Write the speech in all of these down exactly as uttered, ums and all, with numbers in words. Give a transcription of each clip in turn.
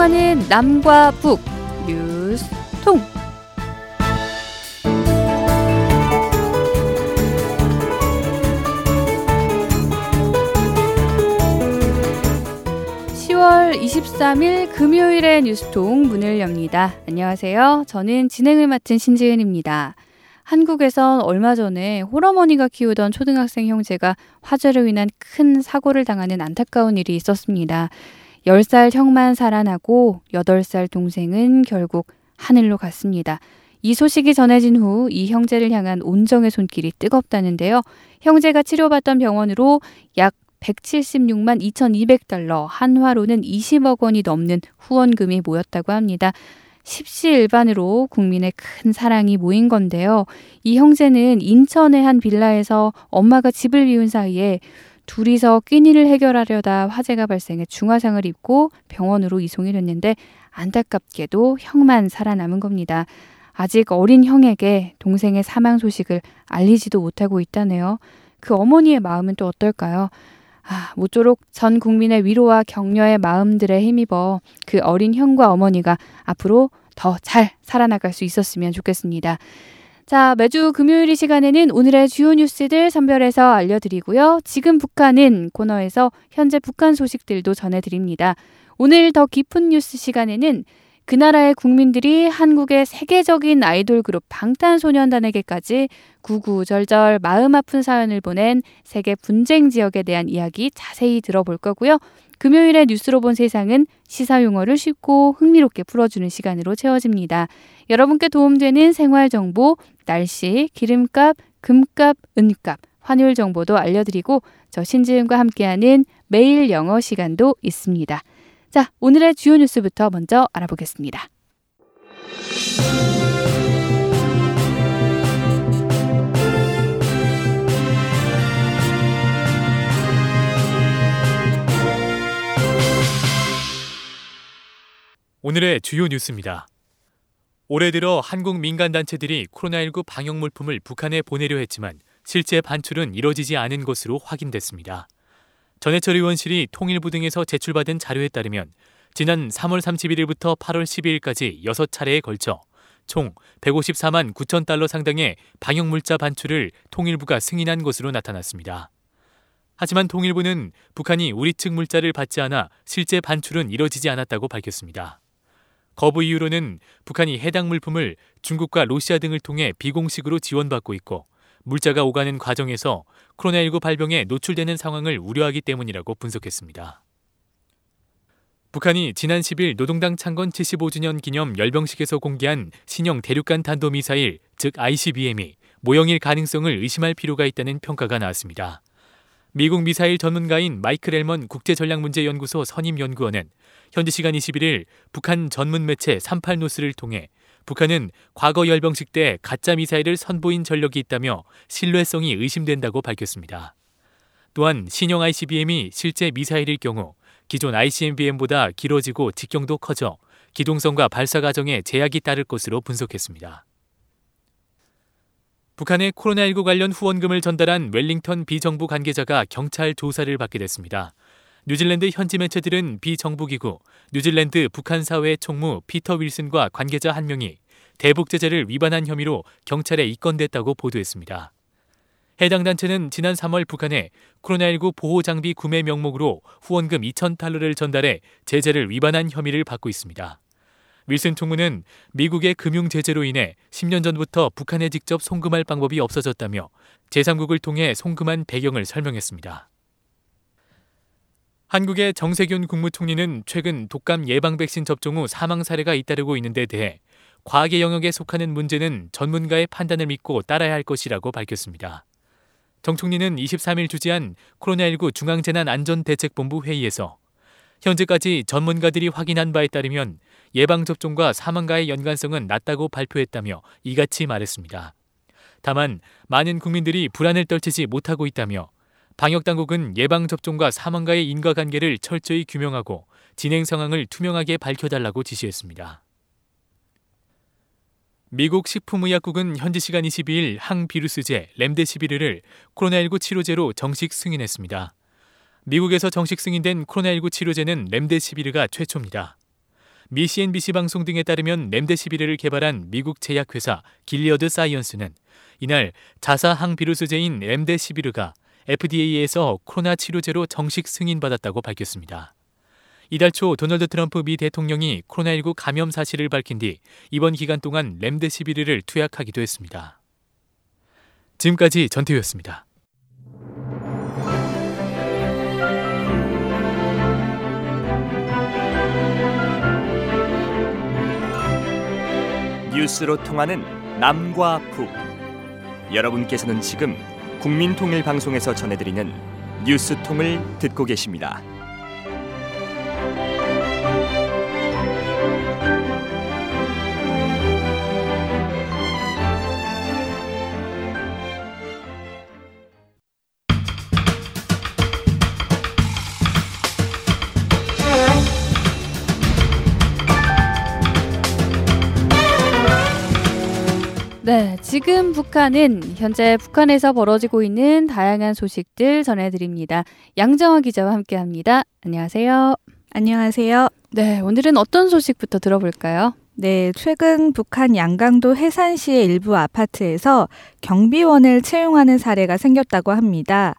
통하는 남과 북 뉴스통. 시월 이십삼일 금요일의 뉴스통 문을 엽니다. 안녕하세요. 저는 진행을 맡은 신지은입니다. 한국에선 얼마 전에 홀어머니가 키우던 초등학생 형제가 화재로 인한 큰 사고를 당하는 안타까운 일이 있었습니다. 열 살 형만 살아나고 여덟 살 동생은 결국 하늘로 갔습니다. 이 소식이 전해진 후 이 형제를 향한 온정의 손길이 뜨겁다는데요. 형제가 치료받던 병원으로 약 백칠십육만 이천이백 달러, 한화로는 이십억 원이 넘는 후원금이 모였다고 합니다. 십시일반으로 국민의 큰 사랑이 모인 건데요. 이 형제는 인천의 한 빌라에서 엄마가 집을 비운 사이에 둘이서 끼니를 해결하려다 화재가 발생해 중화상을 입고 병원으로 이송이 됐는데 안타깝게도 형만 살아남은 겁니다. 아직 어린 형에게 동생의 사망 소식을 알리지도 못하고 있다네요. 그 어머니의 마음은 또 어떨까요? 아, 모쪼록 전 국민의 위로와 격려의 마음들에 힘입어 그 어린 형과 어머니가 앞으로 더 잘 살아나갈 수 있었으면 좋겠습니다. 자, 매주 금요일 이 시간에는 오늘의 주요 뉴스들 선별해서 알려드리고요. 지금 북한은 코너에서 현재 북한 소식들도 전해드립니다. 오늘 더 깊은 뉴스 시간에는 그 나라의 국민들이 한국의 세계적인 아이돌 그룹 방탄소년단에게까지 구구절절 마음 아픈 사연을 보낸 세계 분쟁 지역에 대한 이야기 자세히 들어볼 거고요. 금요일에 뉴스로 본 세상은 시사 용어를 쉽고 흥미롭게 풀어주는 시간으로 채워집니다. 여러분께 도움되는 생활정보, 날씨, 기름값, 금값, 은값, 환율 정보도 알려드리고 저 신지은과 함께하는 매일 영어 시간도 있습니다. 자, 오늘의 주요 뉴스부터 먼저 알아보겠습니다. 오늘의 주요 뉴스입니다. 올해 들어 한국 민간단체들이 코로나십구 방역 물품을 북한에 보내려 했지만 실제 반출은 이뤄지지 않은 것으로 확인됐습니다. 전해철 의원실이 통일부 등에서 제출받은 자료에 따르면 지난 삼월 삼십일일부터 팔월 십이일까지 여섯 차례에 걸쳐 총 백오십사만 구천 달러 상당의 방역물자 반출을 통일부가 승인한 것으로 나타났습니다. 하지만 통일부는 북한이 우리 측 물자를 받지 않아 실제 반출은 이뤄지지 않았다고 밝혔습니다. 거부 이유로는 북한이 해당 물품을 중국과 러시아 등을 통해 비공식으로 지원받고 있고 물자가 오가는 과정에서 코로나십구 발병에 노출되는 상황을 우려하기 때문이라고 분석했습니다. 북한이 지난 십일 노동당 창건 칠십오 주년 기념 열병식에서 공개한 신형 대륙간 탄도미사일, 즉 아이씨비엠이 모형일 가능성을 의심할 필요가 있다는 평가가 나왔습니다. 미국 미사일 전문가인 마이클 앨먼 국제전략문제연구소 선임연구원은 현지 시간 이십일일 북한 전문 매체 삼십팔 노스를 통해 북한은 과거 열병식 때 가짜 미사일을 선보인 전력이 있다며 신뢰성이 의심된다고 밝혔습니다. 또한 신형 아이씨비엠이 실제 미사일일 경우 기존 아이씨비엠보다 길어지고 직경도 커져 기동성과 발사 과정에 제약이 따를 것으로 분석했습니다. 북한의 코로나십구 관련 후원금을 전달한 웰링턴 비정부 관계자가 경찰 조사를 받게 됐습니다. 뉴질랜드 현지 매체들은 비정부기구 뉴질랜드 북한사회 총무 피터 윌슨과 관계자 한 명이 대북 제재를 위반한 혐의로 경찰에 입건됐다고 보도했습니다. 해당 단체는 지난 삼월 북한에 코로나십구 보호장비 구매 명목으로 후원금 이천 달러를 전달해 제재를 위반한 혐의를 받고 있습니다. 윌슨 총무는 미국의 금융 제재로 인해 십 년 전부터 북한에 직접 송금할 방법이 없어졌다며 제삼국을 통해 송금한 배경을 설명했습니다. 한국의 정세균 국무총리는 최근 독감 예방 백신 접종 후 사망 사례가 잇따르고 있는 데 대해 과학의 영역에 속하는 문제는 전문가의 판단을 믿고 따라야 할 것이라고 밝혔습니다. 정 총리는 이십삼일 주재한 코로나십구 중앙재난안전대책본부 회의에서 현재까지 전문가들이 확인한 바에 따르면 예방접종과 사망과의 연관성은 낮다고 발표했다며 이같이 말했습니다. 다만 많은 국민들이 불안을 떨치지 못하고 있다며 방역당국은 예방접종과 사망과의 인과관계를 철저히 규명하고 진행 상황을 투명하게 밝혀달라고 지시했습니다. 미국 식품의약국은 현지 시간 이십이일 항비루스제 렘데시비르를 코로나십구 치료제로 정식 승인했습니다. 미국에서 정식 승인된 코로나십구 치료제는 렘데시비르가 최초입니다. 미 씨엔비씨 방송 등에 따르면 렘데시비르를 개발한 미국 제약회사 길리어드 사이언스는 이날 자사 항비루스제인 렘데시비르가 에프디에이에서 코로나 치료제로 정식 승인받았다고 밝혔습니다. 이달 초 도널드 트럼프 미 대통령이 코로나십구 감염 사실을 밝힌 뒤 이번 기간 동안 렘데시비르를 투약하기도 했습니다. 지금까지 전태우였습니다. 뉴스로 통하는 남과 북. 여러분께서는 지금 국민통일방송에서 전해드리는 뉴스통을 듣고 계십니다. 네, 지금 북한은 현재 북한에서 벌어지고 있는 다양한 소식들 전해드립니다. 양정화 기자와 함께합니다. 안녕하세요. 안녕하세요. 네, 오늘은 어떤 소식부터 들어볼까요? 네, 최근 북한 양강도 해산시의 일부 아파트에서 경비원을 채용하는 사례가 생겼다고 합니다.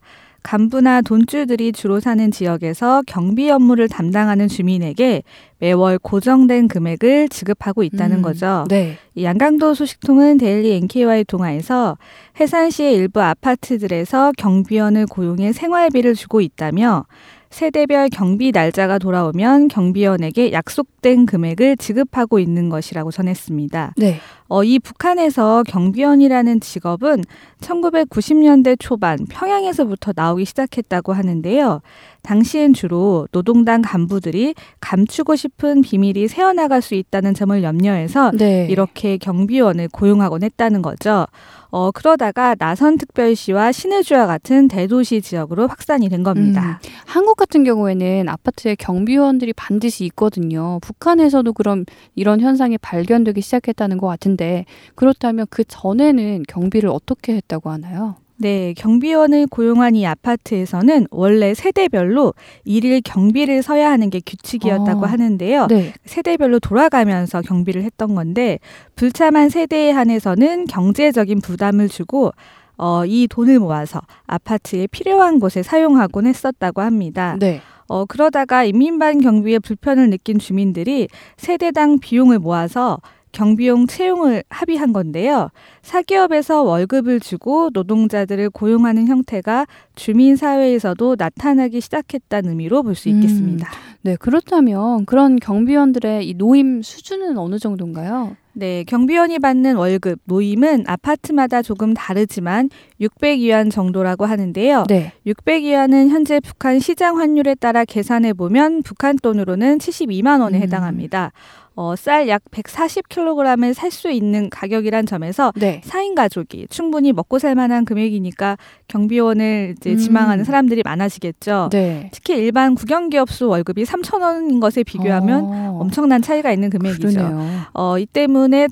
간부나 돈주들이 주로 사는 지역에서 경비 업무를 담당하는 주민에게 매월 고정된 금액을 지급하고 있다는 음, 거죠. 네. 이 양강도 소식통은 데일리 엔케이와의 통화에서 해산시의 일부 아파트들에서 경비원을 고용해 생활비를 주고 있다며 세대별 경비 날짜가 돌아오면 경비원에게 약속된 금액을 지급하고 있는 것이라고 전했습니다. 네. 어, 이 북한에서 경비원이라는 직업은 천구백구십 년대 초반 평양에서부터 나오기 시작했다고 하는데요. 당시엔 주로 노동당 간부들이 감추고 싶은 비밀이 새어나갈 수 있다는 점을 염려해서 네. 이렇게 경비원을 고용하곤 했다는 거죠. 어, 그러다가 나선특별시와 신의주와 같은 대도시 지역으로 확산이 된 겁니다. 음, 한국 같은 경우에는 아파트에 경비원들이 반드시 있거든요. 북한에서도 그럼 이런 현상이 발견되기 시작했다는 것 같은데 그렇다면 그 전에는 경비를 어떻게 했다고 하나요? 네, 경비원을 고용한 이 아파트에서는 원래 세대별로 일일 경비를 서야 하는 게 규칙이었다고 아, 하는데요. 네. 세대별로 돌아가면서 경비를 했던 건데 불참한 세대에 한해서는 경제적인 부담을 주고 어, 이 돈을 모아서 아파트에 필요한 곳에 사용하곤 했었다고 합니다. 네. 어, 그러다가 인민반 경비에 불편을 느낀 주민들이 세대당 비용을 모아서 경비용 채용을 합의한 건데요. 사기업에서 월급을 주고 노동자들을 고용하는 형태가 주민사회에서도 나타나기 시작했다는 의미로 볼 수 있겠습니다. 음, 네, 그렇다면 그런 경비원들의 이 노임 수준은 어느 정도인가요? 네, 경비원이 받는 월급, 노임은 아파트마다 조금 다르지만 육백 위안 정도라고 하는데요. 네. 육백 위안은 현재 북한 시장 환율에 따라 계산해 보면 북한 돈으로는 칠십이만 원에 음. 해당합니다. 어, 쌀 약 백사십 킬로그램을 살 수 있는 가격이란 점에서 네. 사 인 가족이 충분히 먹고 살 만한 금액이니까 경비원을 이제 음. 지망하는 사람들이 많아지겠죠. 네. 특히 일반 국영기업수 월급이 삼천 원인 것에 비교하면 어, 엄청난 차이가 있는 금액이죠. 그러네요. 어, 이 때문에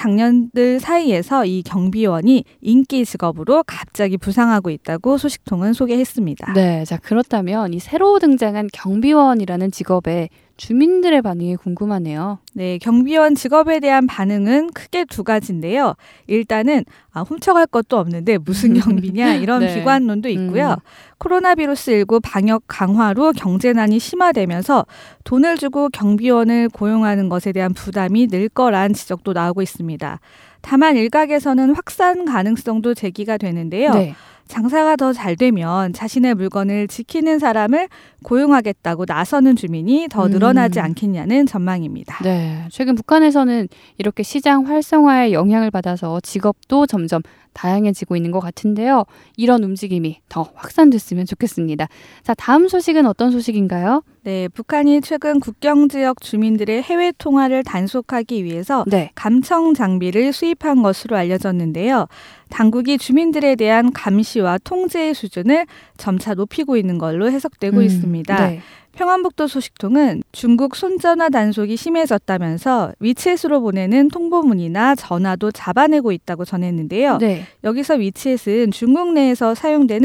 청장년들 사이에서 이 경비원이 인기 직업으로 갑자기 부상하고 있다고 소식통은 소개했습니다. 네, 자 그렇다면 이 새로 등장한 경비원이라는 직업에 주민들의 반응이 궁금하네요. 네, 경비원 직업에 대한 반응은 크게 두 가지인데요. 일단은 아, 훔쳐갈 것도 없는데 무슨 경비냐 이런 네. 비관론도 있고요. 음. 코로나 비루스 십구 방역 강화로 경제난이 심화되면서 돈을 주고 경비원을 고용하는 것에 대한 부담이 늘 거란 지적도 나오고 있습니다. 다만 일각에서는 확산 가능성도 제기가 되는데요. 네. 장사가 더 잘 되면 자신의 물건을 지키는 사람을 고용하겠다고 나서는 주민이 더 늘어나지 음. 않겠냐는 전망입니다. 네, 최근 북한에서는 이렇게 시장 활성화에 영향을 받아서 직업도 점점 다양해지고 있는 것 같은데요. 이런 움직임이 더 확산됐으면 좋겠습니다. 자, 다음 소식은 어떤 소식인가요? 네, 북한이 최근 국경 지역 주민들의 해외 통화를 단속하기 위해서 네. 감청 장비를 수입한 것으로 알려졌는데요. 당국이 주민들에 대한 감시와 통제의 수준을 점차 높이고 있는 걸로 해석되고 음, 있습니다. 네. 평안북도 소식통은 중국 손전화 단속이 심해졌다면서 위챗으로 보내는 통보문이나 전화도 잡아내고 있다고 전했는데요. 네. 여기서 위챗은 중국 내에서 사용되는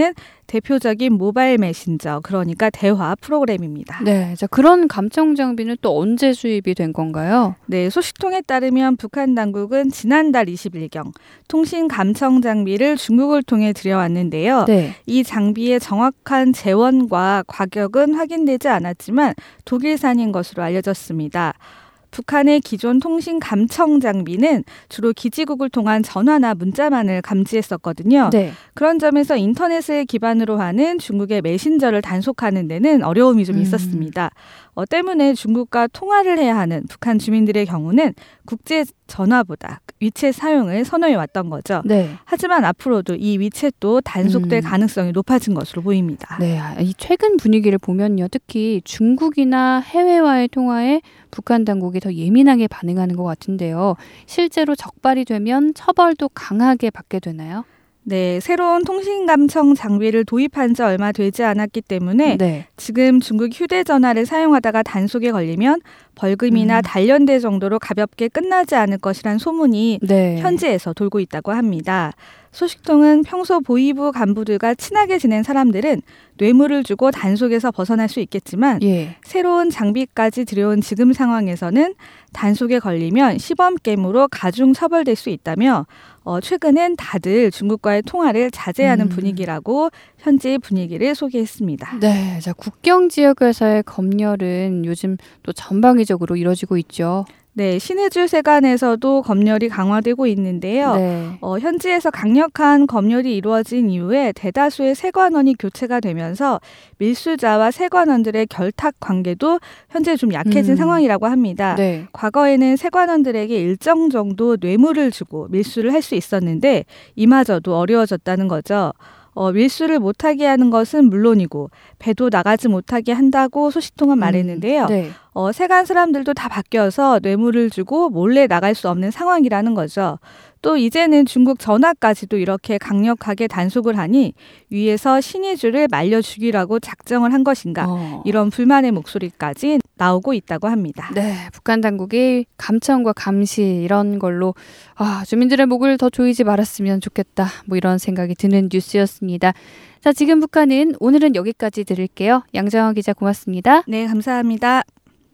대표적인 모바일 메신저, 그러니까 대화 프로그램입니다. 네, 자, 그런 감청 장비는 또 언제 수입이 된 건가요? 네, 소식통에 따르면 북한 당국은 지난달 이십일경 통신 감청 장비를 중국을 통해 들여왔는데요. 네. 이 장비의 정확한 재원과 가격은 확인되지 않았지만 독일산인 것으로 알려졌습니다. 북한의 기존 통신 감청 장비는 주로 기지국을 통한 전화나 문자만을 감지했었거든요. 네. 그런 점에서 인터넷을 기반으로 하는 중국의 메신저를 단속하는 데는 어려움이 좀 있었습니다. 음. 어, 때문에 중국과 통화를 해야 하는 북한 주민들의 경우는 국제 전화보다 위챗 사용을 선호해 왔던 거죠. 네. 하지만 앞으로도 이 위챗도 단속될 음. 가능성이 높아진 것으로 보입니다. 네, 이 최근 분위기를 보면요, 특히 중국이나 해외와의 통화에 북한 당국이 더 예민하게 반응하는 것 같은데요. 실제로 적발이 되면 처벌도 강하게 받게 되나요? 네, 새로운 통신감청 장비를 도입한 지 얼마 되지 않았기 때문에 네. 지금 중국 휴대전화를 사용하다가 단속에 걸리면 벌금이나 음. 단련대 정도로 가볍게 끝나지 않을 것이란 소문이 네. 현지에서 돌고 있다고 합니다. 소식통은 평소 보위부 간부들과 친하게 지낸 사람들은 뇌물을 주고 단속에서 벗어날 수 있겠지만 예. 새로운 장비까지 들여온 지금 상황에서는 단속에 걸리면 시범게임으로 가중 처벌될 수 있다며 어, 최근엔 다들 중국과의 통화를 자제하는 음. 분위기라고 현지 분위기를 소개했습니다. 네, 자, 국경 지역에서의 검열은 요즘 또 전방위적으로 이루어지고 있죠. 네, 신의주 세관에서도 검열이 강화되고 있는데요. 네. 어, 현지에서 강력한 검열이 이루어진 이후에 대다수의 세관원이 교체가 되면서 밀수자와 세관원들의 결탁 관계도 현재 좀 약해진 음. 상황이라고 합니다. 네. 과거에는 세관원들에게 일정 정도 뇌물을 주고 밀수를 할 수 있었는데 이마저도 어려워졌다는 거죠. 어, 밀수를 못하게 하는 것은 물론이고 배도 나가지 못하게 한다고 소식통은 말했는데요. 음, 네. 어, 세관 사람들도 다 바뀌어서 뇌물을 주고 몰래 나갈 수 없는 상황이라는 거죠. 또 이제는 중국 전화까지도 이렇게 강력하게 단속을 하니 위에서 신의주를 말려 죽이라고 작정을 한 것인가 어. 이런 불만의 목소리까지 나오고 있다고 합니다. 네, 북한 당국이 감청과 감시 이런 걸로 아, 주민들의 목을 더 조이지 말았으면 좋겠다. 뭐 이런 생각이 드는 뉴스였습니다. 자, 지금 북한은 오늘은 여기까지 들을게요. 양정화 기자 고맙습니다. 네, 감사합니다.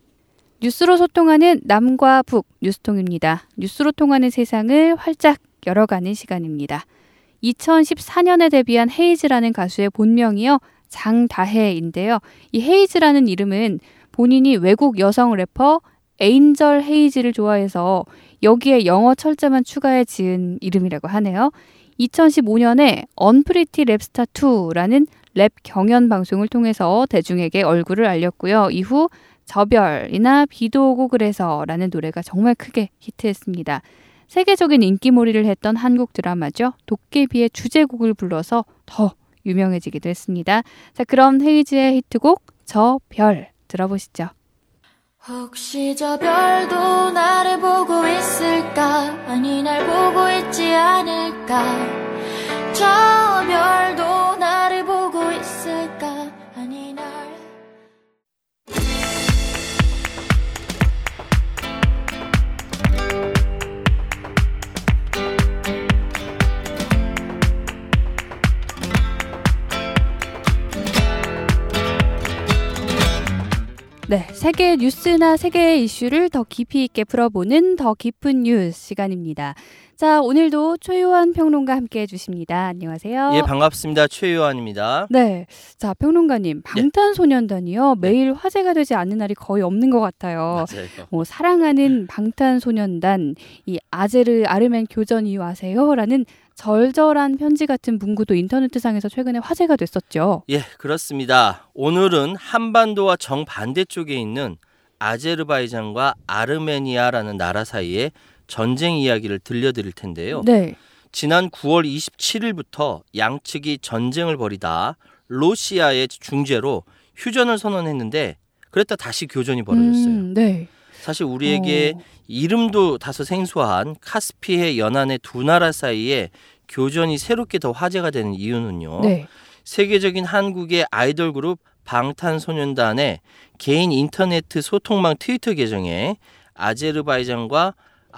뉴스로 소통하는 남과 북 뉴스통입니다. 뉴스로 통하는 세상을 활짝 열어가는 시간입니다. 이천십사 년에 데뷔한 헤이즈라는 가수의 본명이요, 장다혜인데요. 이 헤이즈라는 이름은 본인이 외국 여성 래퍼 에인절 헤이즈를 좋아해서 여기에 영어 철자만 추가해 지은 이름이라고 하네요. 이천십오 년에 언프리티 랩스타 투라는 랩 경연 방송을 통해서 대중에게 얼굴을 알렸고요. 이후 저별이나 비도 오고 그래서라는 노래가 정말 크게 히트했습니다. 세계적인 인기몰이를 했던 한국 드라마죠. 도깨비의 주제곡을 불러서 더 유명해지기도 했습니다. 자, 그럼 헤이즈의 히트곡 저 별 들어보시죠. 혹시 저 별도 나를 보고 있을까? 아니 날 보고 있지 않을까? 저 별도 나를 보고 있을까? 아니 날 네, 세계 뉴스나 세계의 이슈를 더 깊이 있게 풀어보는 더 깊은 뉴스 시간입니다. 자, 오늘도 최요한 평론가 함께해 주십니다. 안녕하세요. 예, 반갑습니다. 최요한입니다. 네, 자, 평론가님, 방탄소년단이요, 네. 매일 화제가 되지 않는 날이 거의 없는 것 같아요. 맞아요. 뭐 사랑하는 방탄소년단, 이 아제르 아르멘 교전 이유 아세요? 라는 절절한 편지 같은 문구도 인터넷상에서 최근에 화제가 됐었죠. 예, 그렇습니다. 오늘은 한반도와 정반대쪽에 있는 아제르바이잔과 아르메니아라는 나라 사이에 전쟁 이야기를 들려드릴 텐데요. 네. 지난 구월 이십칠일부터 양측이 전쟁을 벌이다 러시아의 중재로 휴전을 선언했는데 그랬다 다시 교전이 벌어졌어요. 음, 네. 사실 우리에게 어... 이름도 다소 생소한 카스피해 연안의 두 나라 사이에 교전이 새롭게 더 화제가 되는 이유는요. 네. 세계적인 한국의 아이돌 그룹 방탄소년단의 개인 인터넷 소통망 트위터 계정에 아제르바이잔과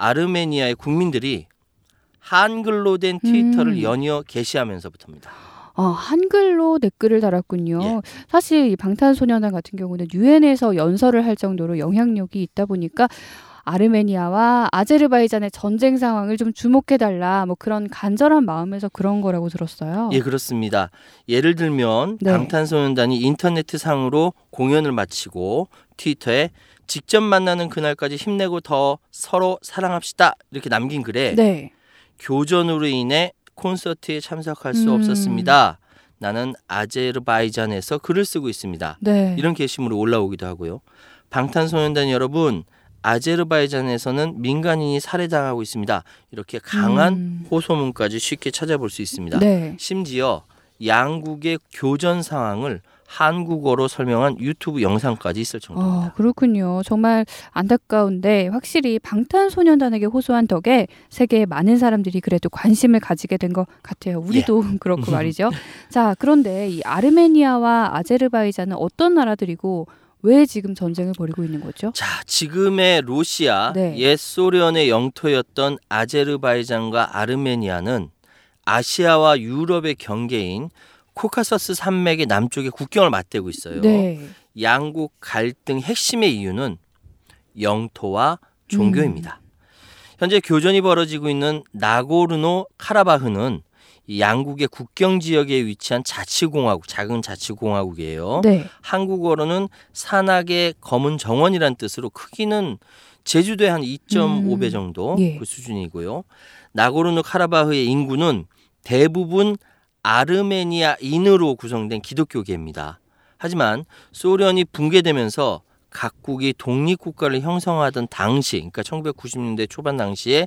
아르메니아의 국민들이 한글로 된 트위터를 음. 연이어 게시하면서부터입니다. 아, 한글로 댓글을 달았군요. 예. 사실 이 방탄소년단 같은 경우는 유엔에서 연설을 할 정도로 영향력이 있다 보니까 아르메니아와 아제르바이잔의 전쟁 상황을 좀 주목해달라 뭐 그런 간절한 마음에서 그런 거라고 들었어요. 예, 그렇습니다. 예를 들면 네. 방탄소년단이 인터넷상으로 공연을 마치고 트위터에 직접 만나는 그날까지 힘내고 더 서로 사랑합시다 이렇게 남긴 글에 네. 교전으로 인해 콘서트에 참석할 수 음. 없었습니다. 나는 아제르바이잔에서 글을 쓰고 있습니다. 네. 이런 게시물이 올라오기도 하고요. 방탄소년단 여러분, 아제르바이잔에서는 민간인이 살해당하고 있습니다. 이렇게 강한 음. 호소문까지 쉽게 찾아볼 수 있습니다. 네. 심지어 양국의 교전 상황을 한국어로 설명한 유튜브 영상까지 있을 정도입니다. 어, 그렇군요. 정말 안타까운데 확실히 방탄소년단에게 호소한 덕에 세계의 많은 사람들이 그래도 관심을 가지게 된 것 같아요. 우리도 예. 그렇고 말이죠. 자, 그런데 이 아르메니아와 아제르바이잔은 어떤 나라들이고 왜 지금 전쟁을 벌이고 있는 거죠? 자, 지금의 로시아, 네. 옛 소련의 영토였던 아제르바이잔과 아르메니아는 아시아와 유럽의 경계인 코카서스 산맥의 남쪽에 국경을 맞대고 있어요. 네. 양국 갈등 핵심의 이유는 영토와 종교입니다. 음. 현재 교전이 벌어지고 있는 나고르노 카라바흐는 이 양국의 국경 지역에 위치한 자치공화국, 작은 자치공화국이에요. 네. 한국어로는 산악의 검은 정원이란 뜻으로 크기는 제주도의 한 이 점 오 배 음. 정도 예. 그 수준이고요. 나고르노 카라바흐의 인구는 대부분 아르메니아인으로 구성된 기독교계입니다. 하지만 소련이 붕괴되면서 각국이 독립국가를 형성하던 당시, 그러니까 천구백구십 년대 초반 당시에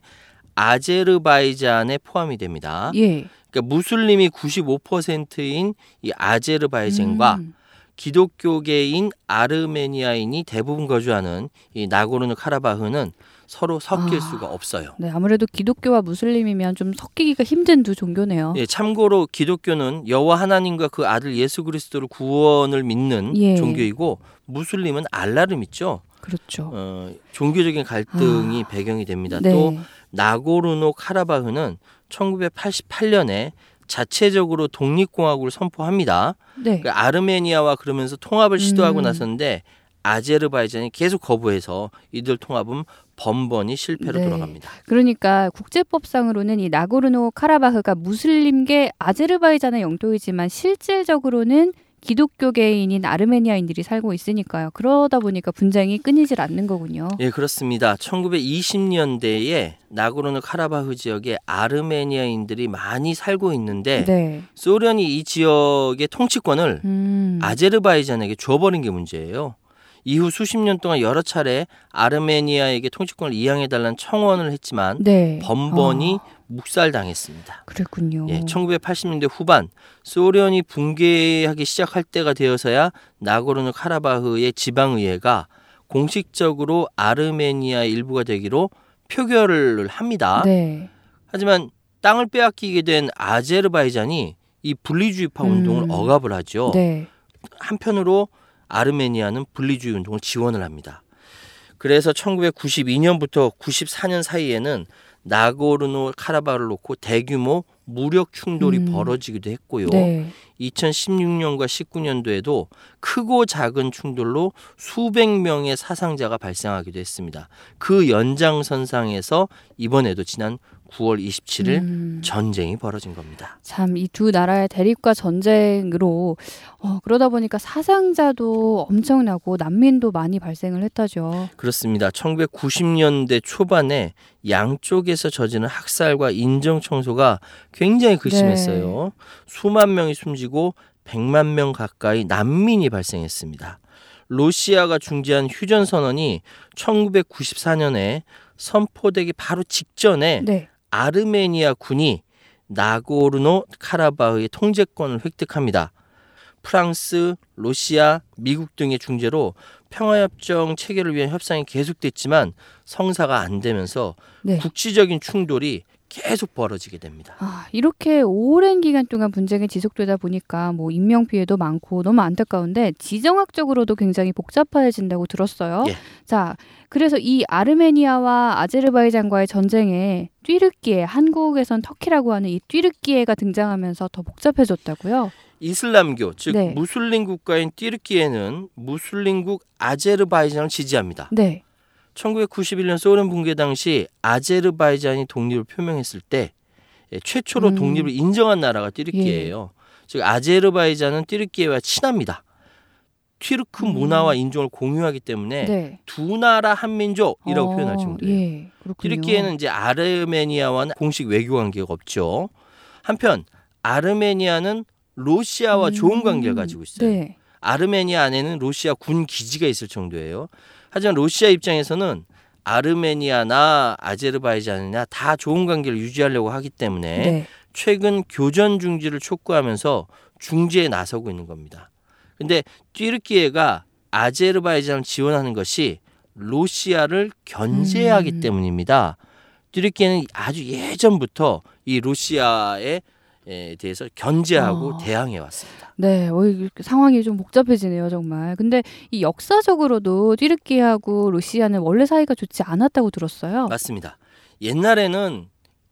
아제르바이잔에 포함이 됩니다. 예. 그러니까 무슬림이 구십오 퍼센트인 이 아제르바이잔과 음. 기독교계인 아르메니아인이 대부분 거주하는 이 나고르노 카라바흐는 서로 섞일 아. 수가 없어요. 네, 아무래도 기독교와 무슬림이면 좀 섞이기가 힘든 두 종교네요. 예, 참고로 기독교는 여호와 하나님과 그 아들 예수 그리스도를 구원을 믿는 예. 종교이고 무슬림은 알라를 믿죠. 그렇죠. 어, 종교적인 갈등이 아. 배경이 됩니다. 네. 또 나고르노 카라바흐는 천구백팔십팔 년에 자체적으로 독립공화국을 선포합니다. 네. 그 아르메니아와 그러면서 통합을 시도하고 음. 나섰는데 아제르바이잔이 계속 거부해서 이들 통합은 번번이 실패로 네. 돌아갑니다. 그러니까 국제법상으로는 이 나고르노 카라바흐가 무슬림계 아제르바이잔의 영토이지만 실질적으로는 기독교계인인 아르메니아인들이 살고 있으니까요. 그러다 보니까 분쟁이 끊이질 않는 거군요. 예, 그렇습니다. 천구백이십 년대에 나고르노 카라바흐 지역에 아르메니아인들이 많이 살고 있는데 네. 소련이 이 지역의 통치권을 음. 아제르바이잔에게 줘버린 게 문제예요. 이후 수십 년 동안 여러 차례 아르메니아에게 통치권을 이양해달라는 청원을 했지만 네. 번번이 어. 묵살당했습니다. 그랬군요. 예, 천구백팔십 년대 후반 소련이 붕괴하기 시작할 때가 되어서야 나고르노 카라바흐의 지방의회가 공식적으로 아르메니아의 일부가 되기로 표결을 합니다. 네. 하지만 땅을 빼앗기게 된 아제르바이잔이 이 분리주의파 운동을 음. 억압을 하죠. 네. 한편으로 아르메니아는 분리주의 운동을 지원을 합니다. 그래서 천구백구십이 년부터 구십사 년 사이에는 나고르노 카라바흐를 놓고 대규모 무력 충돌이 음. 벌어지기도 했고요. 네. 이천십육 년과 십구 년도에도 크고 작은 충돌로 수백 명의 사상자가 발생하기도 했습니다. 그 연장선상에서 이번에도 지난 구월 이십칠일 음. 전쟁이 벌어진 겁니다. 참 이 두 나라의 대립과 전쟁으로 어, 그러다 보니까 사상자도 엄청나고 난민도 많이 발생을 했다죠. 그렇습니다. 천구백구십 년대 초반에 양쪽에서 저지른 학살과 인정청소가 굉장히 극심했어요. 네. 수만 명이 숨지고 백만 명 가까이 난민이 발생했습니다. 러시아가 중지한 휴전선언이 천구백구십사 년에 선포되기 바로 직전에 네. 아르메니아 군이 나고르노 카라바흐의 통제권을 획득합니다. 프랑스, 러시아, 미국 등의 중재로 평화협정 체결을 위한 협상이 계속됐지만 성사가 안 되면서 네. 국지적인 충돌이 계속 벌어지게 됩니다. 아, 이렇게 오랜 기간 동안 분쟁이 지속되다 보니까 뭐 인명 피해도 많고 너무 안타까운데 지정학적으로도 굉장히 복잡해진다고 들었어요. 예. 자, 그래서 이 아르메니아와 아제르바이잔과의 전쟁에 띠르키예, 한국에선 터키라고 하는 이 띠르키예가 등장하면서 더 복잡해졌다고요? 이슬람교, 즉 네. 무슬림 국가인 띠르키예는 무슬림국 아제르바이잔을 지지합니다. 네. 천구백구십일 년 소련 붕괴 당시 아제르바이잔이 독립을 표명했을 때 최초로 음. 독립을 인정한 나라가 띠르키예예요. 예. 즉 아제르바이잔은 띠르키예와 친합니다. 튀르크 음. 문화와 인종을 공유하기 때문에 네. 두 나라 한민족이라고 어, 표현할 정도예요. 예, 그렇군요. 띠르키예는 이제 아르메니아와는 공식 외교 관계가 없죠. 한편 아르메니아는 로시아와 음. 좋은 관계를 가지고 있어요. 네. 아르메니아 안에는 로시아 군 기지가 있을 정도예요. 하지만 로시아 입장에서는 아르메니아나 아제르바이잔이나 다 좋은 관계를 유지하려고 하기 때문에 네. 최근 교전 중지를 촉구하면서 중재에 나서고 있는 겁니다. 근데 튀르키예가 아제르바이잔을 지원하는 것이 로시아를 견제하기 음. 때문입니다. 튀르키예는 아주 예전부터 이 로시아에 대해서 견제하고 어. 대항해 왔습니다. 네, 어, 상황이 좀 복잡해지네요, 정말. 근데 이 역사적으로도 튀르키예하고 로시아는 원래 사이가 좋지 않았다고 들었어요. 맞습니다. 옛날에는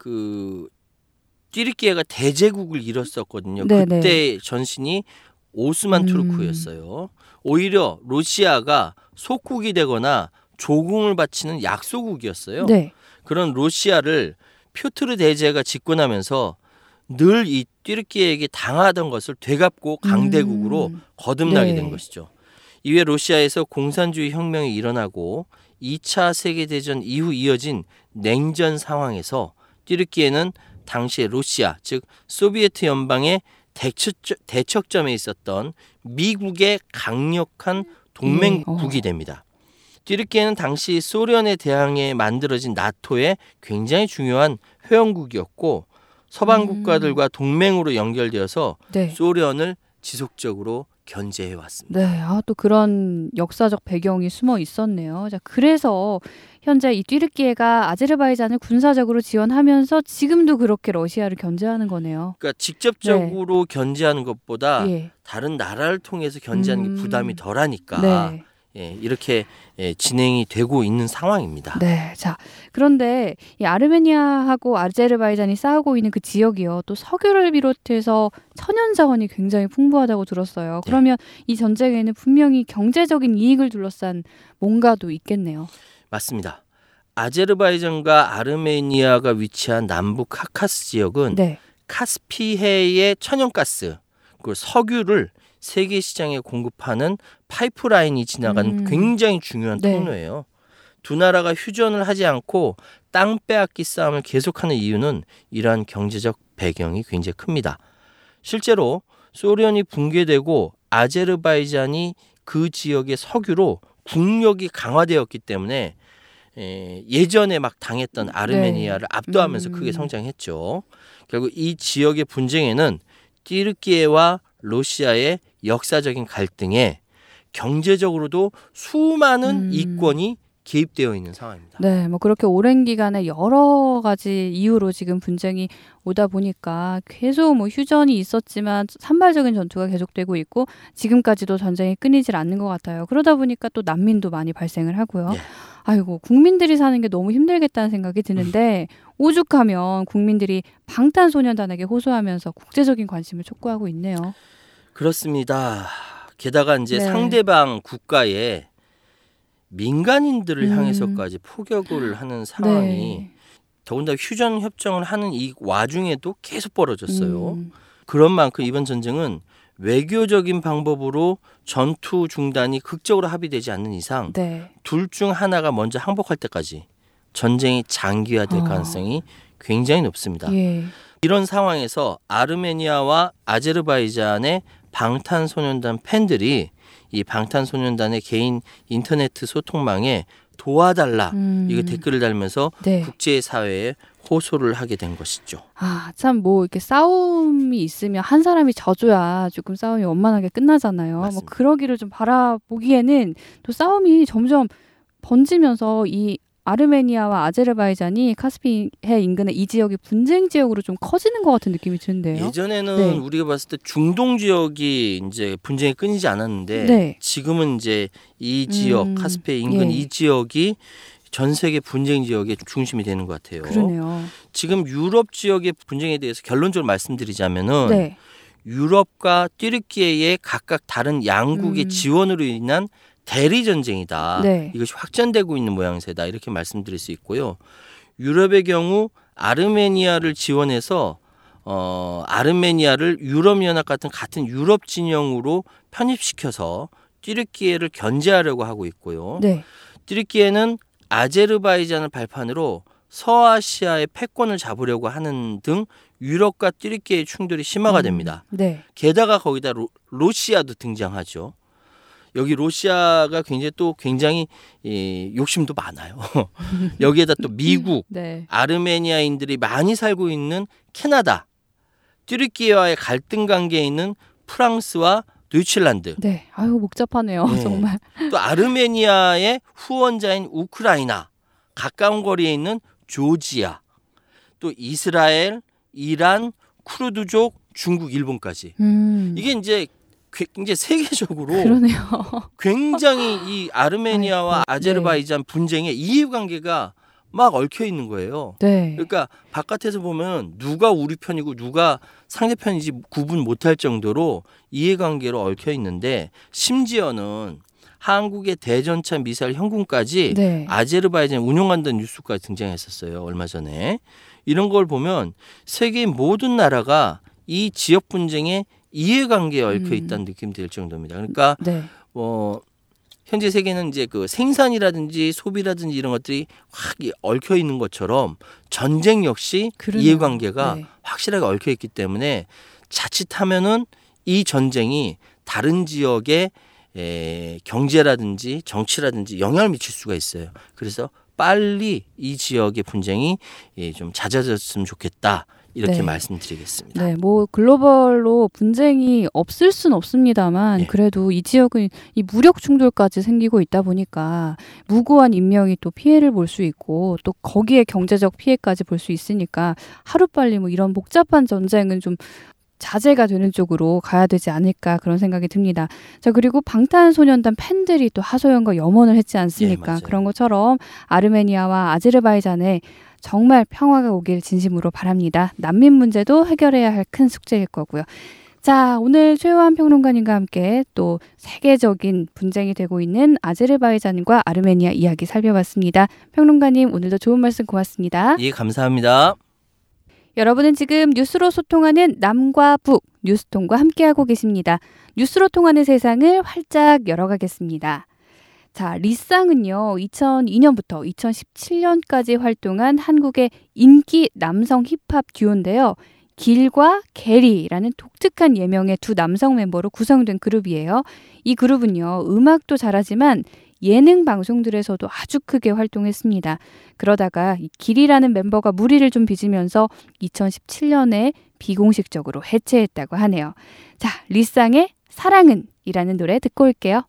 그 튀르키예가 대제국을 이뤘었거든요. 네네. 그때 전신이 오스만 음. 투르크였어요. 오히려 로시아가 속국이 되거나 조공을 바치는 약소국이었어요. 네. 그런 로시아를 표트르 대제가 집권하면서 늘 이 튀르키예에게 당하던 것을 되갚고 강대국으로 음. 거듭나게 네. 된 것이죠. 이후에 로시아에서 공산주의 혁명이 일어나고 이 차 세계대전 이후 이어진 냉전 상황에서 튀르키예는 당시에 로시아, 즉 소비에트 연방의 대척, 대척점에 있었던 미국의 강력한 동맹국이 네. 어. 됩니다. 튀르키예는 당시 소련에 대항해 만들어진 나토의 굉장히 중요한 회원국이었고 서방 국가들과 동맹으로 연결되어서 네. 소련을 지속적으로 견제해 왔습니다. 네, 아, 또 그런 역사적 배경이 숨어 있었네요. 자, 그래서 현재 이 튀르키예가 아제르바이잔을 군사적으로 지원하면서 지금도 그렇게 러시아를 견제하는 거네요. 그러니까 직접적으로 네. 견제하는 것보다 예. 다른 나라를 통해서 견제하는 음. 게 부담이 덜하니까 네. 예, 이렇게 예, 진행이 되고 있는 상황입니다. 네, 자 그런데 이 아르메니아하고 아제르바이잔이 싸우고 있는 그 지역이요, 또 석유를 비롯해서 천연 자원이 굉장히 풍부하다고 들었어요. 그러면 네. 이 전쟁에는 분명히 경제적인 이익을 둘러싼 뭔가도 있겠네요. 맞습니다. 아제르바이잔과 아르메니아가 위치한 남부 카카스 지역은 네. 카스피해의 천연가스, 그 석유를 세계 시장에 공급하는 파이프라인이 지나가는 음. 굉장히 중요한 네. 통로예요. 두 나라가 휴전을 하지 않고 땅 빼앗기 싸움을 계속하는 이유는 이러한 경제적 배경이 굉장히 큽니다. 실제로 소련이 붕괴되고 아제르바이잔이 그 지역의 석유로 국력이 강화되었기 때문에 예전에 막 당했던 아르메니아를 네. 압도하면서 음. 크게 성장했죠. 결국 이 지역의 분쟁에는 튀르키예와 로시아의 역사적인 갈등에 경제적으로도 수많은 음. 이권이 개입되어 있는 상황입니다. 네, 뭐 그렇게 오랜 기간에 여러 가지 이유로 지금 분쟁이 오다 보니까 계속 뭐 휴전이 있었지만 산발적인 전투가 계속되고 있고 지금까지도 전쟁이 끊이질 않는 것 같아요. 그러다 보니까 또 난민도 많이 발생을 하고요. 네. 아이고, 국민들이 사는 게 너무 힘들겠다는 생각이 드는데 오죽하면 국민들이 방탄소년단에게 호소하면서 국제적인 관심을 촉구하고 있네요. 그렇습니다. 게다가 이제 네. 상대방 국가에 민간인들을 음. 향해서까지 포격을 하는 상황이 네. 더군다나 휴전 협정을 하는 이 와중에도 계속 벌어졌어요. 음. 그런 만큼 이번 전쟁은 외교적인 방법으로 전투 중단이 극적으로 합의되지 않는 이상 네. 둘 중 하나가 먼저 항복할 때까지 전쟁이 장기화될 어. 가능성이 굉장히 높습니다. 예. 이런 상황에서 아르메니아와 아제르바이잔의 방탄소년단 팬들이 이 방탄소년단의 개인 인터넷 소통망에 도와달라 음. 이거 댓글을 달면서 네. 국제사회에 호소를 하게 된 것이죠. 아, 참 뭐 이렇게 싸움이 있으면 한 사람이 져줘야 조금 싸움이 원만하게 끝나잖아요. 맞습니다. 뭐 그러기를 좀 바라보기에는 또 싸움이 점점 번지면서 이 아르메니아와 아제르바이잔이 카스피해 인근의 이 지역이 분쟁 지역으로 좀 커지는 것 같은 느낌이 드는데요. 예전에는 네. 우리가 봤을 때 중동 지역이 이제 분쟁이 끊이지 않았는데 네. 지금은 이제 이 지역 음, 카스피해 인근 예. 이 지역이 전 세계 분쟁 지역의 중심이 되는 것 같아요. 그러네요. 지금 유럽 지역의 분쟁에 대해서 결론적으로 말씀드리자면은 네. 유럽과 튀르키예의 각각 다른 양국의 음. 지원으로 인한 대리 전쟁이다. 네. 이것이 확전되고 있는 모양새다. 이렇게 말씀드릴 수 있고요. 유럽의 경우 아르메니아를 지원해서 어, 아르메니아를 유럽연합 같은 같은 유럽 진영으로 편입시켜서 튀르키예를 견제하려고 하고 있고요. 네. 튀르키예는 아제르바이잔을 발판으로 서아시아의 패권을 잡으려고 하는 등 유럽과 튀르키예의 충돌이 심화가 됩니다. 음, 네. 게다가 거기다 로, 러시아도 등장하죠. 여기 러시아가 굉장히 또 굉장히 예, 욕심도 많아요. 여기에다 또 미국, 네. 아르메니아인들이 많이 살고 있는 캐나다, 튀르키예와의 갈등 관계에 있는 프랑스와 도이칠란드. 네. 아유 복잡하네요. 네. 정말. 또 아르메니아의 후원자인 우크라이나, 가까운 거리에 있는 조지아, 또 이스라엘, 이란, 쿠르드족, 중국, 일본까지. 음. 이게 이제 굉장히 세계적으로 그러네요. 굉장히 이 아르메니아와 아이고, 아제르바이잔 분쟁의 이해관계가 막 얽혀 있는 거예요. 네. 그러니까 바깥에서 보면 누가 우리 편이고 누가 상대편인지 구분 못할 정도로 이해관계로 얽혀 있는데 심지어는 한국의 대전차 미사일 현군까지 네. 아제르바이잔이 운용한다는 뉴스까지 등장했었어요. 얼마 전에. 이런 걸 보면 세계 모든 나라가 이 지역 분쟁에 이해관계에 얽혀 있다는 음. 느낌이 들 정도입니다. 그러니까 네. 뭐 현재 세계는 이제 그 생산이라든지 소비라든지 이런 것들이 확 얽혀 있는 것처럼 전쟁 역시 그러네요. 이해관계가 네. 확실하게 얽혀 있기 때문에 자칫하면은 이 전쟁이 다른 지역의 에, 경제라든지 정치라든지 영향을 미칠 수가 있어요. 그래서 빨리 이 지역의 분쟁이 예, 좀 잦아졌으면 좋겠다. 이렇게 네. 말씀드리겠습니다. 네, 뭐 글로벌로 분쟁이 없을 순 없습니다만 네. 그래도 이 지역은 이 무력 충돌까지 생기고 있다 보니까 무고한 인명이 또 피해를 볼 수 있고 또 거기에 경제적 피해까지 볼 수 있으니까 하루빨리 뭐 이런 복잡한 전쟁은 좀 자제가 되는 쪽으로 가야 되지 않을까 그런 생각이 듭니다. 자, 그리고 방탄소년단 팬들이 또 하소연과 염원을 했지 않습니까? 네, 그런 것처럼 아르메니아와 아제르바이잔에 정말 평화가 오길 진심으로 바랍니다. 난민 문제도 해결해야 할 큰 숙제일 거고요. 자, 오늘 최요한 평론가님과 함께 또 세계적인 분쟁이 되고 있는 아제르바이잔과 아르메니아 이야기 살펴봤습니다. 평론가님, 오늘도 좋은 말씀 고맙습니다. 예, 감사합니다. 여러분은 지금 뉴스로 소통하는 남과 북 뉴스통과 함께하고 계십니다. 뉴스로 통하는 세상을 활짝 열어가겠습니다. 자, 리쌍은요, 이천이 년부터 이천십칠 년까지 활동한 한국의 인기 남성 힙합 듀오인데요. 길과 게리라는 독특한 예명의 두 남성 멤버로 구성된 그룹이에요. 이 그룹은요, 음악도 잘하지만 예능 방송들에서도 아주 크게 활동했습니다. 그러다가 이 길이라는 멤버가 무리를 좀 빚으면서 이천십칠 년에 비공식적으로 해체했다고 하네요. 자, 리쌍의 사랑은 이라는 노래 듣고 올게요.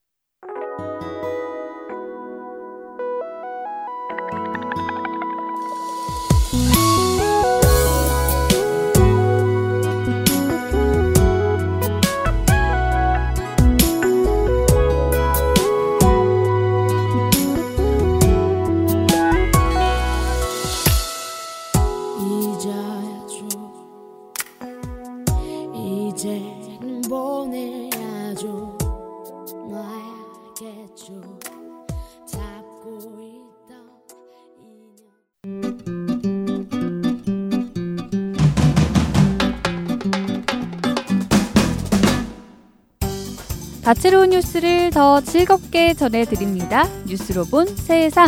다채로운 뉴스를 더 즐겁게 전해드립니다. 뉴스로 본 세상.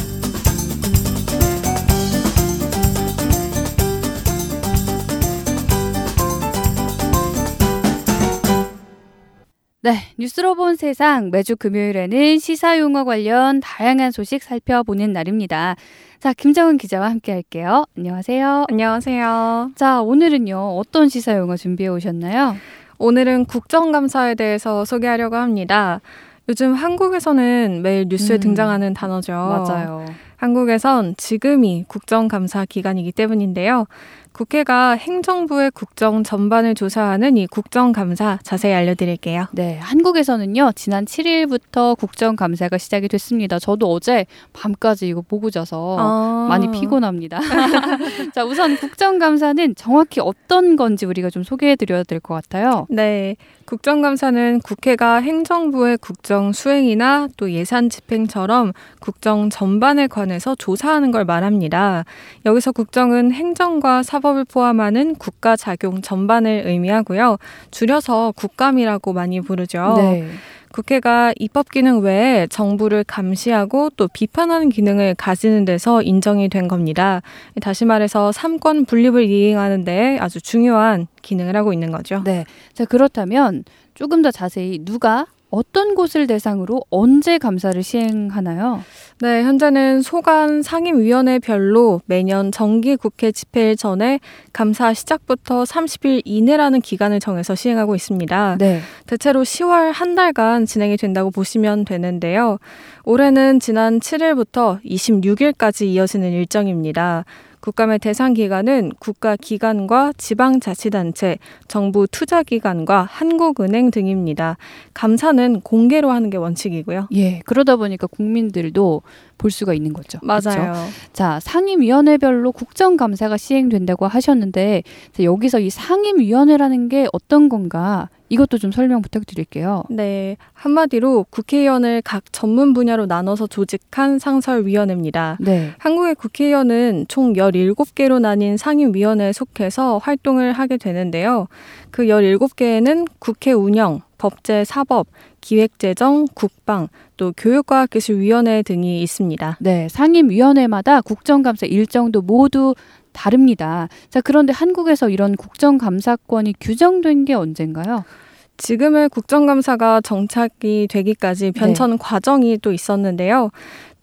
네, 뉴스로 본 세상 매주 금요일에는 시사용어 관련 다양한 소식 살펴보는 날입니다. 자, 김정은 기자와 함께 할게요. 안녕하세요. 안녕하세요. 자, 오늘은요, 어떤 시사용어 준비해 오셨나요? 오늘은 국정감사에 대해서 소개하려고 합니다. 요즘 한국에서는 매일 뉴스에 음, 등장하는 단어죠. 맞아요. 한국에선 지금이 국정감사 기간이기 때문인데요. 국회가 행정부의 국정 전반을 조사하는 이 국정감사 자세히 알려드릴게요. 네, 한국에서는요. 지난 칠 일부터 국정감사가 시작이 됐습니다. 저도 어제 밤까지 이거 보고 자서 아. 많이 피곤합니다. 자, 우선 국정감사는 정확히 어떤 건지 우리가 좀 소개해드려야 될 것 같아요. 네, 국정감사는 국회가 행정부의 국정 수행이나 또 예산 집행처럼 국정 전반에 관해서 조사하는 걸 말합니다. 여기서 국정은 행정과 사법을 포함하는 국가 작용 전반을 의미하고요. 줄여서 국감이라고 많이 부르죠. 네. 국회가 입법 기능 외에 정부를 감시하고 또 비판하는 기능을 가지는 데서 인정이 된 겁니다. 다시 말해서 삼권 분립을 이행하는 데 아주 중요한 기능을 하고 있는 거죠. 네. 자, 그렇다면 조금 더 자세히 누가 어떤 곳을 대상으로 언제 감사를 시행하나요? 네, 현재는 소관 상임위원회별로 매년 정기국회 집회일 전에 감사 시작부터 삼십 일 이내라는 기간을 정해서 시행하고 있습니다. 네. 대체로 시월 한 달간 진행이 된다고 보시면 되는데요. 올해는 지난 칠 일부터 이십육 일까지 이어지는 일정입니다. 국감의 대상 기관은 국가기관과 지방자치단체, 정부 투자기관과 한국은행 등입니다. 감사는 공개로 하는 게 원칙이고요. 예, 그러다 보니까 국민들도 볼 수가 있는 거죠. 맞아요. 그렇죠? 자, 상임위원회별로 국정감사가 시행된다고 하셨는데 자, 여기서 이 상임위원회라는 게 어떤 건가? 이것도 좀 설명 부탁드릴게요. 네, 한마디로 국회의원을 각 전문 분야로 나눠서 조직한 상설위원회입니다. 네. 한국의 국회의원은 총 열일곱 개로 나뉜 상임위원회에 속해서 활동을 하게 되는데요. 그 열일곱 개에는 국회 운영, 법제, 사법, 기획재정, 국방, 또 교육과학기술위원회 등이 있습니다. 네, 상임위원회마다 국정감사 일정도 모두 다릅니다. 자, 그런데 한국에서 이런 국정감사권이 규정된 게 언젠가요? 지금의 국정감사가 정착이 되기까지 변천 네. 과정이 또 있었는데요.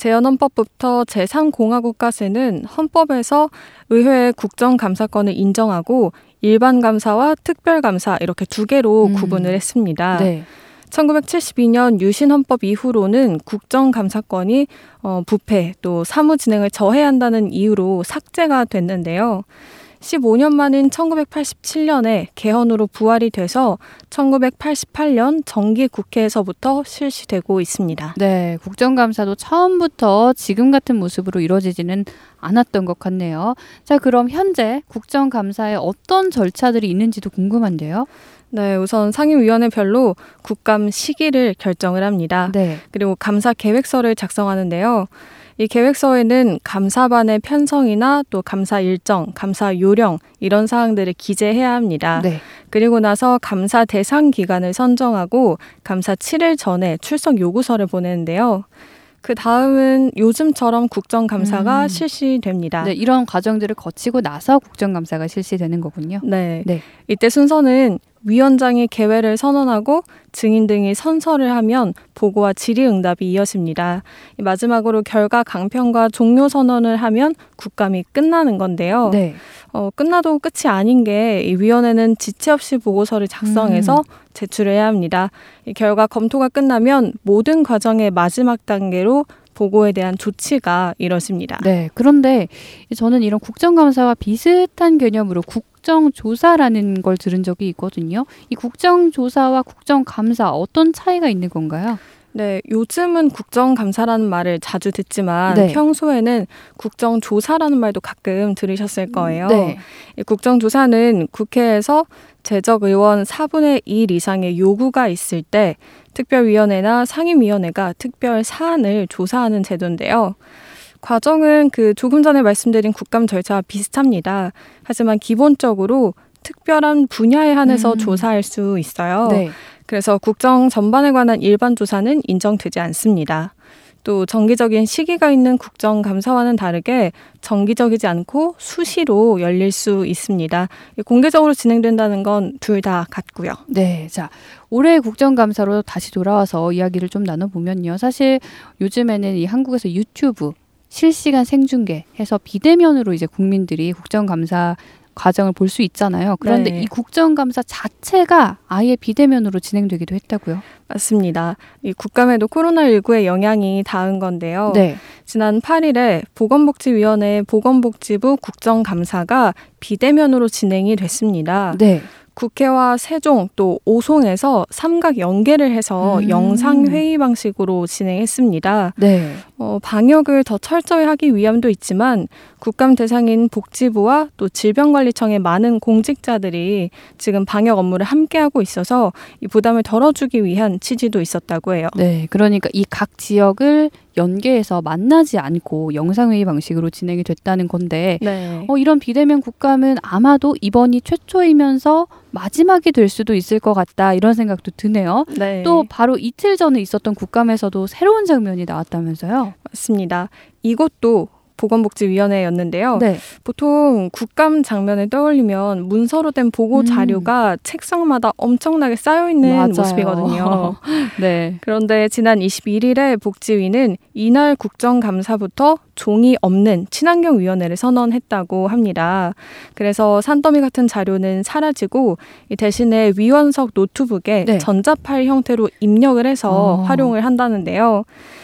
재헌헌법부터 제삼 공화국까지는 헌법에서 의회의 국정감사권을 인정하고 일반감사와 특별감사 이렇게 두 개로 음. 구분을 했습니다. 네. 천구백칠십이 년 유신헌법 이후로는 국정감사권이 어, 부패 또 사무 진행을 저해한다는 이유로 삭제가 됐는데요. 십오 년 만인 천구백팔십칠 년에 개헌으로 부활이 돼서 천구백팔십팔 년 정기국회에서부터 실시되고 있습니다. 네, 국정감사도 처음부터 지금 같은 모습으로 이루어지지는 않았던 것 같네요. 자, 그럼 현재 국정감사에 어떤 절차들이 있는지도 궁금한데요. 네, 우선 상임위원회별로 국감 시기를 결정을 합니다. 네. 그리고 감사 계획서를 작성하는데요. 이 계획서에는 감사반의 편성이나 또 감사 일정, 감사 요령 이런 사항들을 기재해야 합니다. 네. 그리고 나서 감사 대상 기간을 선정하고 감사 칠 일 전에 출석 요구서를 보내는데요. 그 다음은 요즘처럼 국정감사가 음. 실시됩니다. 네, 이런 과정들을 거치고 나서 국정감사가 실시되는 거군요. 네. 네. 이때 순서는 위원장이 개회를 선언하고 증인 등이 선서를 하면 보고와 질의응답이 이어집니다. 마지막으로 결과 강평과 종료 선언을 하면 국감이 끝나는 건데요. 네. 어, 끝나도 끝이 아닌 게 이 위원회는 지체 없이 보고서를 작성해서 음. 제출해야 합니다. 이 결과 검토가 끝나면 모든 과정의 마지막 단계로 보고에 대한 조치가 이뤄집니다. 네, 그런데 저는 이런 국정감사와 비슷한 개념으로 국정조사라는 걸 들은 적이 있거든요. 이 국정조사와 국정감사 어떤 차이가 있는 건가요? 네, 요즘은 국정감사라는 말을 자주 듣지만 네. 평소에는 국정조사라는 말도 가끔 들으셨을 거예요. 네. 이 국정조사는 국회에서 재적 의원 사분의 일 이상의 요구가 있을 때 특별위원회나 상임위원회가 특별 사안을 조사하는 제도인데요. 과정은 그 조금 전에 말씀드린 국감 절차와 비슷합니다. 하지만 기본적으로 특별한 분야에 한해서 음. 조사할 수 있어요. 네. 그래서 국정 전반에 관한 일반 조사는 인정되지 않습니다. 또 정기적인 시기가 있는 국정감사와는 다르게 정기적이지 않고 수시로 열릴 수 있습니다. 공개적으로 진행된다는 건 둘 다 같고요. 네, 자 올해 국정감사로 다시 돌아와서 이야기를 좀 나눠보면요. 사실 요즘에는 이 한국에서 유튜브 실시간 생중계해서 비대면으로 이제 국민들이 국정감사 과정을 볼 수 있잖아요. 그런데 네. 이 국정감사 자체가 아예 비대면으로 진행되기도 했다고요? 맞습니다. 이 국감에도 코로나십구의 영향이 닿은 건데요. 네. 지난 팔 일에 보건복지위원회 보건복지부 국정감사가 비대면으로 진행이 됐습니다. 네. 국회와 세종 또 오송에서 삼각 연계를 해서 음. 영상회의 방식으로 진행했습니다. 네. 어, 방역을 더 철저히 하기 위함도 있지만 국감 대상인 복지부와 또 질병관리청의 많은 공직자들이 지금 방역 업무를 함께하고 있어서 이 부담을 덜어주기 위한 취지도 있었다고 해요. 네. 그러니까 이 각 지역을 연계해서 만나지 않고 영상회의 방식으로 진행이 됐다는 건데 네. 어, 이런 비대면 국감은 아마도 이번이 최초이면서 마지막이 될 수도 있을 것 같다 이런 생각도 드네요. 네. 또 바로 이틀 전에 있었던 국감에서도 새로운 장면이 나왔다면서요? 맞습니다. 이것도 보건복지위원회였는데요. 네. 보통 국감 장면을 떠올리면 문서로 된 보고 자료가 음. 책상마다 엄청나게 쌓여있는 맞아요. 모습이거든요. 네. 그런데 지난 이십일 일에 복지위는 이날 국정감사부터 종이 없는 친환경위원회를 선언했다고 합니다. 그래서 산더미 같은 자료는 사라지고 대신에 위원석 노트북에 네. 전자파일 형태로 입력을 해서 어. 활용을 한다는데요.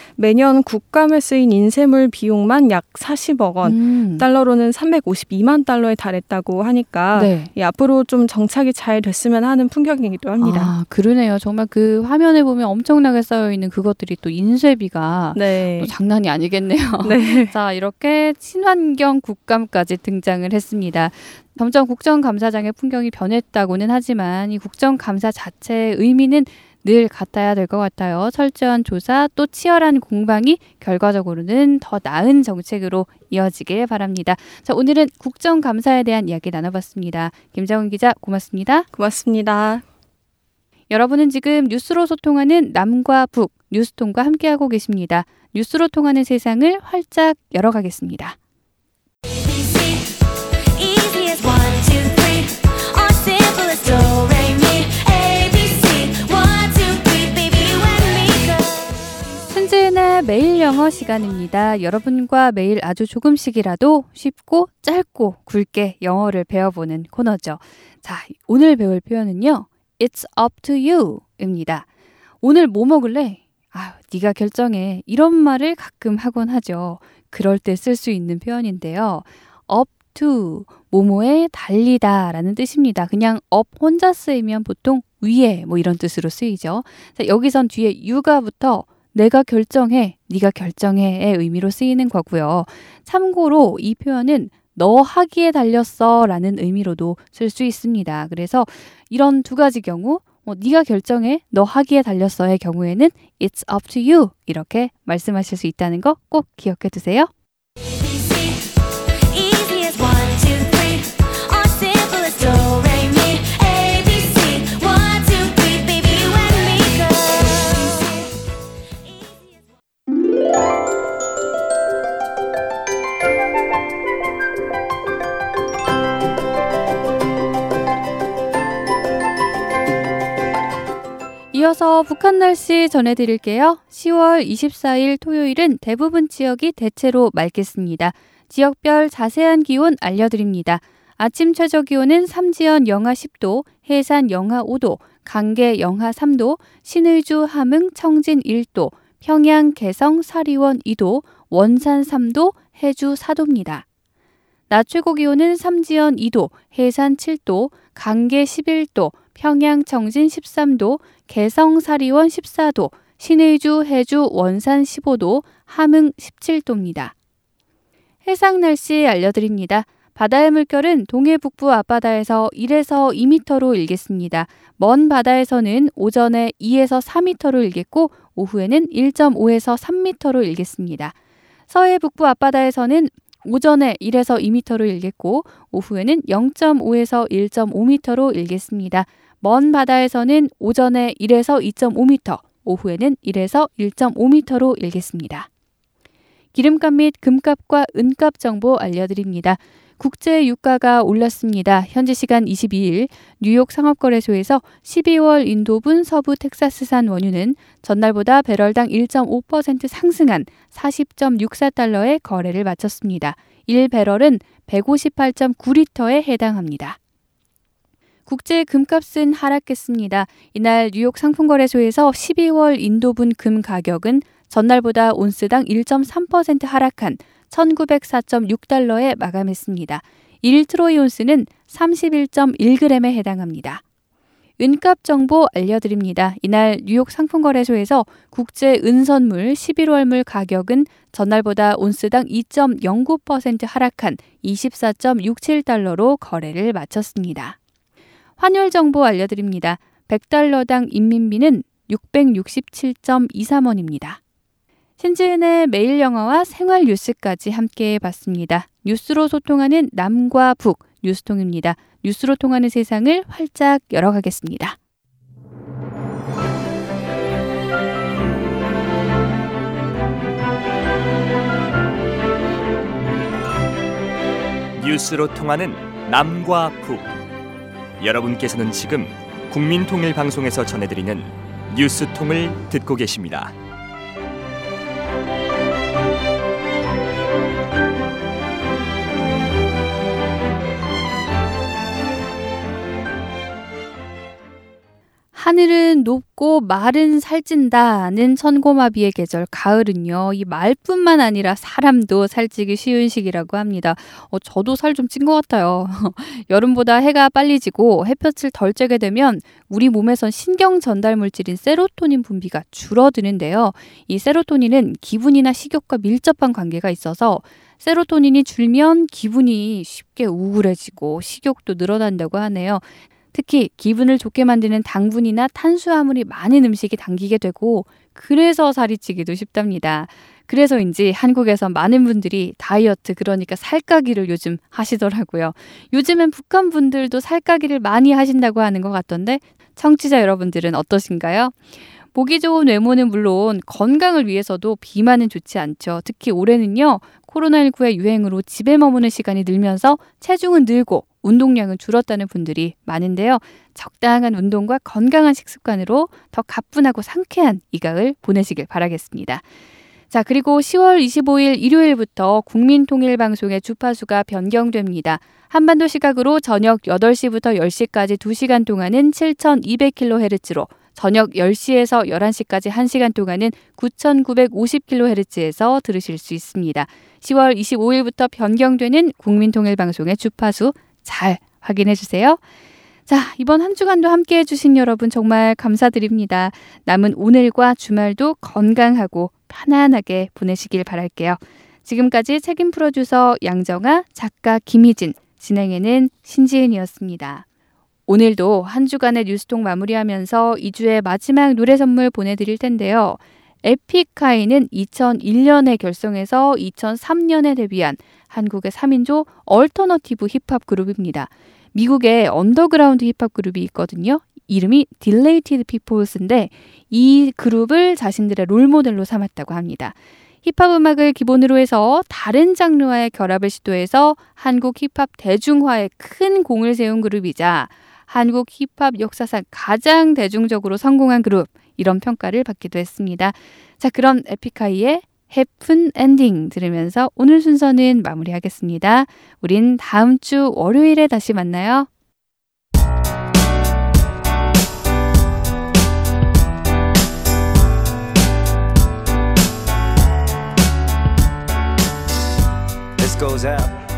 매년 국감에 쓰인 인쇄물 비용만 약 사십억 원, 음. 달러로는 삼백오십이만 달러에 달했다고 하니까 네. 예, 앞으로 좀 정착이 잘 됐으면 하는 풍경이기도 합니다. 아, 그러네요. 정말 그 화면에 보면 엄청나게 쌓여있는 그것들이 또 인쇄비가 네. 또 장난이 아니겠네요. 네. 자, 이렇게 친환경 국감까지 등장을 했습니다. 점점 국정감사장의 풍경이 변했다고는 하지만 이 국정감사 자체의 의미는 늘 같아야 될 것 같아요. 철저한 조사 또 치열한 공방이 결과적으로는 더 나은 정책으로 이어지길 바랍니다. 자, 오늘은 국정감사에 대한 이야기 나눠봤습니다. 김정은 기자 고맙습니다. 고맙습니다. 여러분은 지금 뉴스로 소통하는 남과 북 뉴스통과 함께하고 계십니다. 뉴스로 통하는 세상을 활짝 열어가겠습니다. 신지은의 매일 영어 시간입니다. 여러분과 매일 아주 조금씩이라도 쉽고 짧고 굵게 영어를 배워보는 코너죠. 자, 오늘 배울 표현은요. It's up to you 입니다. 오늘 뭐 먹을래? 아유, 네가 결정해. 이런 말을 가끔 하곤 하죠. 그럴 때 쓸 수 있는 표현인데요. up to, 뭐뭐에 달리다 라는 뜻입니다. 그냥 up 혼자 쓰이면 보통 위에 뭐 이런 뜻으로 쓰이죠. 자, 여기선 뒤에 you가 붙어 내가 결정해, 네가 결정해의 의미로 쓰이는 거고요. 참고로 이 표현은 너 하기에 달렸어 라는 의미로도 쓸 수 있습니다. 그래서 이런 두 가지 경우 어, 네가 결정해, 너 하기에 달렸어의 경우에는 It's up to you 이렇게 말씀하실 수 있다는 거 꼭 기억해 두세요. 이어서 북한 날씨 전해드릴게요. 시월 이십사일 토요일은 대부분 지역이 대체로 맑겠습니다. 지역별 자세한 기온 알려드립니다. 아침 최저 기온은 삼지연 영하 십 도, 해산 영하 오 도, 강계 영하 삼 도, 신의주 함흥 청진 일 도, 평양 개성 사리원 이 도, 원산 삼 도, 해주 사 도입니다. 낮 최고 기온은 삼지연 이 도, 해산 칠 도, 강계 십일 도, 평양 청진 십삼 도, 개성 사리원 십사 도, 신의주 해주 원산 십오 도, 함흥 십칠 도입니다. 해상 날씨 알려드립니다. 바다의 물결은 동해 북부 앞바다에서 일에서 이 미터로 일겠습니다. 먼 바다에서는 오전에 이에서 사 미터로 일겠고 오후에는 일 점 오에서 삼 미터로 일겠습니다. 서해 북부 앞바다에서는 오전에 일에서 이 미터로 일겠고 오후에는 영 점 오에서 일 점 오 미터로 일겠습니다. 먼 바다에서는 오전에 일에서 이 점 오 미터, 오후에는 일에서 일 점 오 미터로 일겠습니다. 기름값 및 금값과 은값 정보 알려드립니다. 국제 유가가 올랐습니다. 현지 시간 이십이 일 뉴욕 상업거래소에서 십이월 인도분 서부 텍사스산 원유는 전날보다 배럴당 일 점 오 퍼센트 상승한 사십 점 육사 달러에 거래를 마쳤습니다. 일 배럴은 백오십팔 점 구 리터에 해당합니다. 국제 금값은 하락했습니다. 이날 뉴욕 상품거래소에서 십이월 인도분 금 가격은 전날보다 온스당 일 점 삼 퍼센트 하락한 천구백사 점 육 달러에 마감했습니다. 일 트로이 온스는 삼십일 점 일 그램에 해당합니다. 은값 정보 알려드립니다. 이날 뉴욕 상품거래소에서 국제 은선물 십일월물 가격은 전날보다 온스당 이 점 영구 퍼센트 하락한 이십사 점 육칠 달러로 거래를 마쳤습니다. 환율 정보 알려드립니다. 백 달러당 인민비는 육백육십칠 점 이삼 원입니다. 신지은의 매일 영어와 생활 뉴스까지 함께 봤습니다. 뉴스로 소통하는 남과 북 뉴스통입니다. 뉴스로 통하는 세상을 활짝 열어가겠습니다. 뉴스로 통하는 남과 북. 여러분께서는 지금 국민통일방송에서 전해드리는 뉴스통을 듣고 계십니다. 하늘은 높고 말은 살찐다는 천고마비의 계절 가을은요. 이 말뿐만 아니라 사람도 살찌기 쉬운 시기라고 합니다. 어, 저도 살 좀 찐 것 같아요. 여름보다 해가 빨리 지고 햇볕을 덜 쬐게 되면 우리 몸에선 신경 전달 물질인 세로토닌 분비가 줄어드는데요. 이 세로토닌은 기분이나 식욕과 밀접한 관계가 있어서 세로토닌이 줄면 기분이 쉽게 우울해지고 식욕도 늘어난다고 하네요. 특히 기분을 좋게 만드는 당분이나 탄수화물이 많은 음식이 당기게 되고 그래서 살이 찌기도 쉽답니다. 그래서인지 한국에서 많은 분들이 다이어트 그러니까 살까기를 요즘 하시더라고요. 요즘엔 북한 분들도 살까기를 많이 하신다고 하는 것 같던데 청취자 여러분들은 어떠신가요? 보기 좋은 외모는 물론 건강을 위해서도 비만은 좋지 않죠. 특히 올해는요. 코로나십구의 유행으로 집에 머무는 시간이 늘면서 체중은 늘고 운동량은 줄었다는 분들이 많은데요. 적당한 운동과 건강한 식습관으로 더 가뿐하고 상쾌한 이 가을 보내시길 바라겠습니다. 자, 그리고 시월 이십오일 일요일부터 국민통일방송의 주파수가 변경됩니다. 한반도 시각으로 저녁 여덟 시부터 열 시까지 두 시간 동안은 칠천이백 킬로헤르츠로 저녁 열 시에서 열한 시까지 한 시간 동안은 구천구백오십 킬로헤르츠에서 들으실 수 있습니다. 시월 이십오일부터 변경되는 국민통일방송의 주파수 잘 확인해 주세요. 자, 이번 한 주간도 함께해 주신 여러분 정말 감사드립니다. 남은 오늘과 주말도 건강하고 편안하게 보내시길 바랄게요. 지금까지 책임 프로듀서 양정아, 작가 김희진, 진행에는 신지은이었습니다. 오늘도 한 주간의 뉴스통 마무리하면서 이 주의 마지막 노래 선물 보내드릴 텐데요. 에픽하이는 이천일년에 결성해서 이천삼년에 데뷔한 한국의 삼인조 얼터너티브 힙합 그룹입니다. 미국의 언더그라운드 힙합 그룹이 있거든요. 이름이 Dilated Peoples인데 이 그룹을 자신들의 롤모델로 삼았다고 합니다. 힙합 음악을 기본으로 해서 다른 장르와의 결합을 시도해서 한국 힙합 대중화에 큰 공을 세운 그룹이자 한국 힙합 역사상 가장 대중적으로 성공한 그룹 이런 평가를 받기도 했습니다. 자, 그럼 에픽하이의 해픈 엔딩 들으면서 오늘 순서는 마무리하겠습니다. 우린 다음 주 월요일에 다시 만나요. This goes out